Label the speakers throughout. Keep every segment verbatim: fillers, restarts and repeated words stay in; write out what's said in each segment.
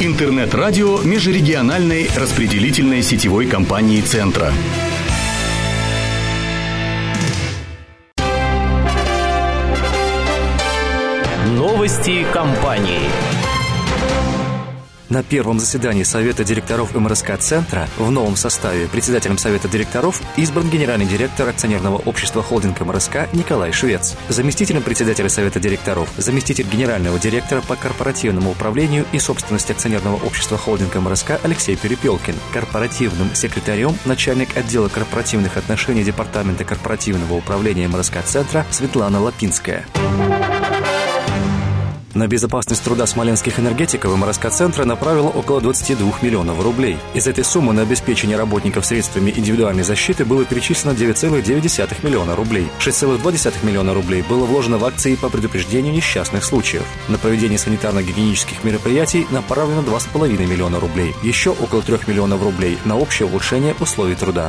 Speaker 1: Интернет-радио межрегиональной распределительной сетевой компании «Центра».
Speaker 2: Новости компании.
Speaker 3: На первом заседании Совета директоров эм эр эс ка-центра в новом составе председателем Совета директоров избран генеральный директор акционерного общества «Холдинг эм эр эс ка» Николай Швец. Заместителем председателя Совета директоров заместитель генерального директора по корпоративному управлению и собственности акционерного общества «Холдинг эм эр эс ка» Алексей Перепелкин. Корпоративным секретарем начальник отдела корпоративных отношений Департамента корпоративного управления эм эр эс ка-центра Светлана Лапинская. На безопасность труда смоленских энергетиков эм эр эс ка-центра направила около двадцать два миллионов рублей. Из этой суммы на обеспечение работников средствами индивидуальной защиты было перечислено девять целых девять десятых миллиона рублей. шесть целых два десятых миллиона рублей было вложено в акции по предупреждению несчастных случаев. На проведение санитарно-гигиенических мероприятий направлено два целых пять десятых миллиона рублей. Еще около трех миллионов рублей на общее улучшение условий труда.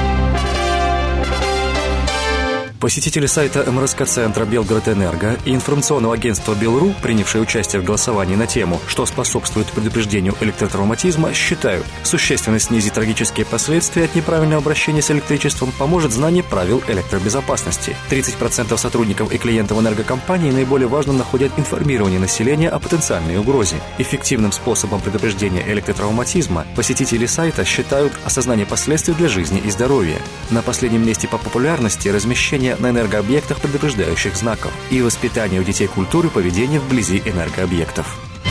Speaker 3: Посетители сайта эм эр эс ка-центра «Белгород-Энерго» и информационного агентства «Белру», принявшие участие в голосовании на тему «Что способствует предупреждению электротравматизма», считают, существенно снизить трагические последствия от неправильного обращения с электричеством поможет знание правил электробезопасности. тридцать процентов сотрудников и клиентов энергокомпании наиболее важным находят информирование населения о потенциальной угрозе. Эффективным способом предупреждения электротравматизма посетители сайта считают осознание последствий для жизни и здоровья. На последнем месте по популярности размещение на энергообъектах предупреждающих знаков и воспитание у детей культуры поведения вблизи энергообъектов.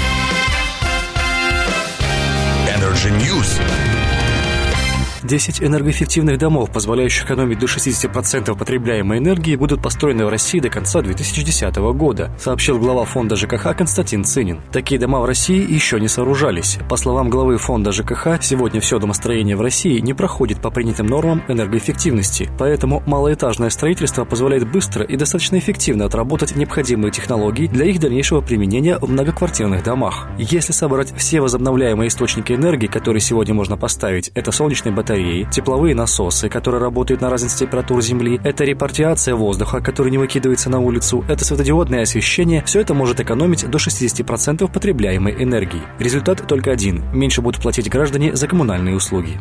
Speaker 4: Energy News.
Speaker 3: десять энергоэффективных домов, позволяющих экономить до шестьдесят процентов потребляемой энергии, будут построены в России до конца две тысячи десятого года, сообщил глава фонда ЖКХ Константин Цинин. Такие дома в России еще не сооружались. По словам главы фонда ЖКХ, сегодня все домостроение в России не проходит по принятым нормам энергоэффективности, поэтому малоэтажное строительство позволяет быстро и достаточно эффективно отработать необходимые технологии для их дальнейшего применения в многоквартирных домах. Если собрать все возобновляемые источники энергии, которые сегодня можно поставить, это солнечные батареи, тепловые насосы, которые работают на разнице температур Земли, это репартиация воздуха, который не выкидывается на улицу, это светодиодное освещение, все это может экономить до шестьдесят процентов потребляемой энергии. Результат только один – меньше будут платить граждане за коммунальные услуги.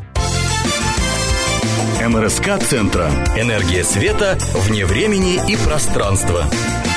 Speaker 1: эм эр эс ка-центра.
Speaker 4: Энергия света вне времени и пространства.